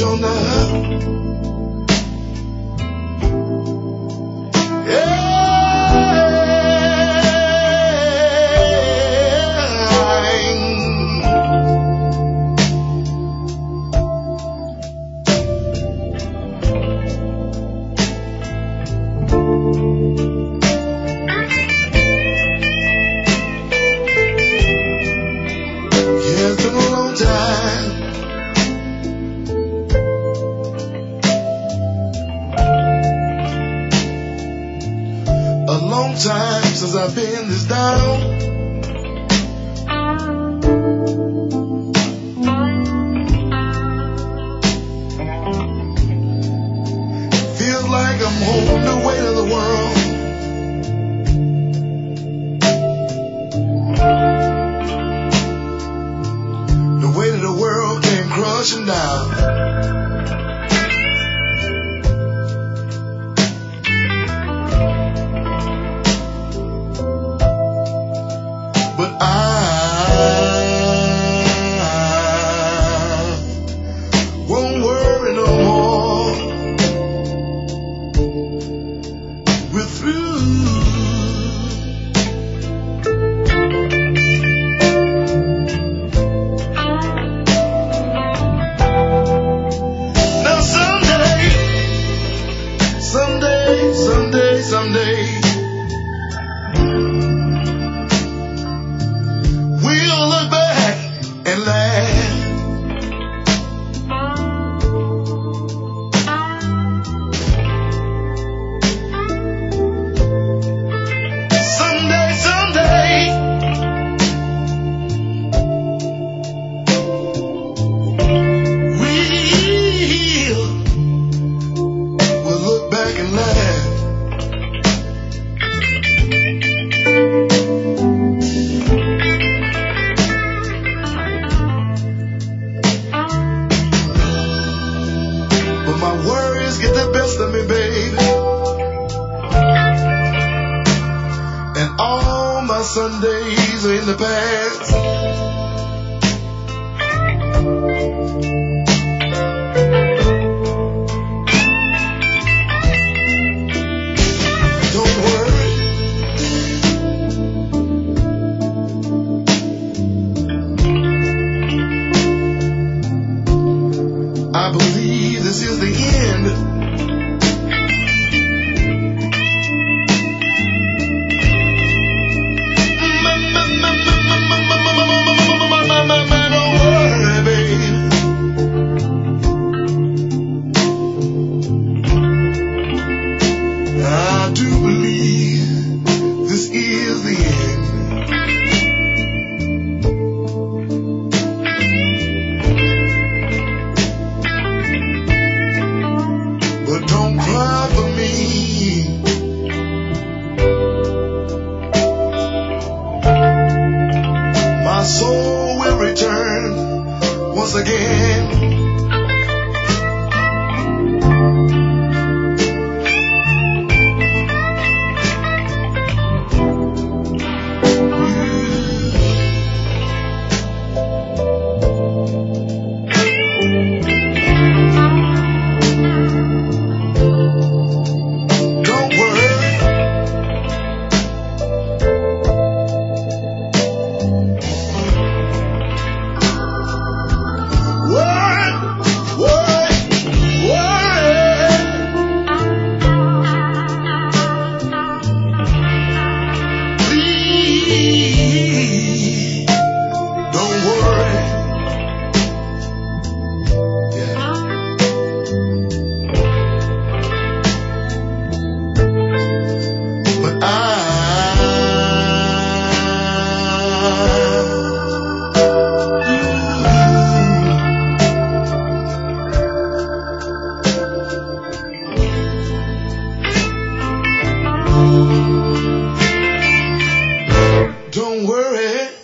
shown up. A long time since I've been this down. Feels like I'm holding the weight of the world. The weight of the world came crushing down. But I won't worry no more. We're through. Now someday we'll look back and laugh. Someday we'll look back and laugh. But my worries get the best of me, baby, and all my Sundays are in the past. Don't worry, I believe this is the end. Don't worry, babe. I do believe this is the end. But don't cry for me. My soul will return once again. Don't worry, please, don't worry. Yeah. But don't worry.